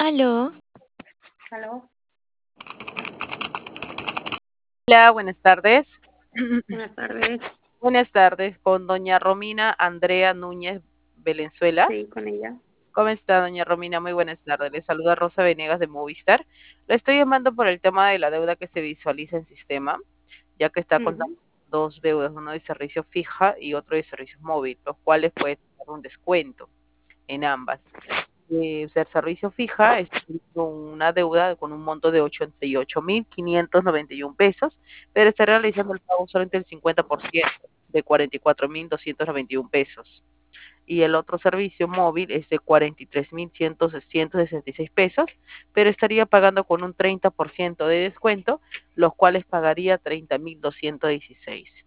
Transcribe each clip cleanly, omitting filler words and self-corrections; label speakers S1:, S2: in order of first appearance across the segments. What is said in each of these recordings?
S1: Aló,
S2: Aló,
S3: Hola, buenas tardes.
S2: buenas tardes.
S3: Buenas tardes con doña Romina Andrea Núñez Valenzuela.
S2: Sí, con ella.
S3: ¿Cómo está, doña Romina? Muy buenas tardes. Le saluda Rosa Venegas de Movistar. La estoy llamando por el tema de la deuda que se visualiza en sistema, ya que está contando
S2: Ujú.
S3: dos deudas, uno de servicio fija y otro de servicio móvil, los cuales puede tener un descuento en ambas. Ser servicio fija es una deuda con un monto de 88.591 pesos, pero está realizando el pago solamente el 50% de 44.291 pesos. Y el otro servicio móvil es de 43.166 pesos, pero estaría pagando con un 30% de descuento, los cuales pagaría 30.216.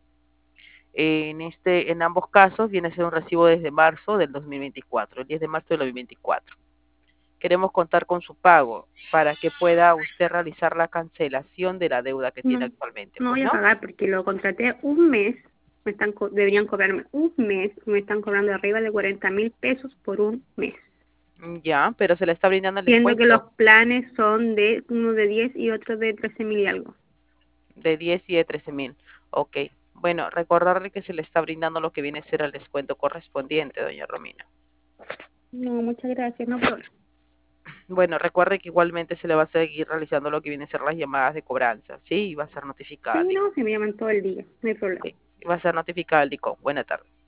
S3: En ambos casos viene a ser un recibo desde marzo del 2024, el 10 de marzo del 2024. Queremos contar con su pago para que pueda usted realizar la cancelación de la deuda que tiene
S2: No,
S3: actualmente,
S2: no
S3: pues,
S2: voy a
S3: ¿no?
S2: pagar porque lo contraté un mes. Deberían cobrarme un mes. Me están cobrando arriba de 40.000 pesos por un mes.
S3: Ya, pero se le está brindando el
S2: Siendo que los
S3: descuento
S2: planes son de uno de 10 y otro de 13.000 y algo.
S3: de 10 y de 13.000. Ok. Bueno, recordarle que se le está brindando lo que viene a ser el descuento correspondiente, doña Romina.
S2: No, muchas gracias, no problema.
S3: Bueno, recuerde que igualmente se le va a seguir realizando lo que viene a ser las llamadas de cobranza, ¿sí? Y va a ser notificada
S2: Sí,
S3: al
S2: no,
S3: DICOM.
S2: se me llaman todo el día, no hay problema.
S3: Sí, va a ser notificada al DICOM. Buena tarde.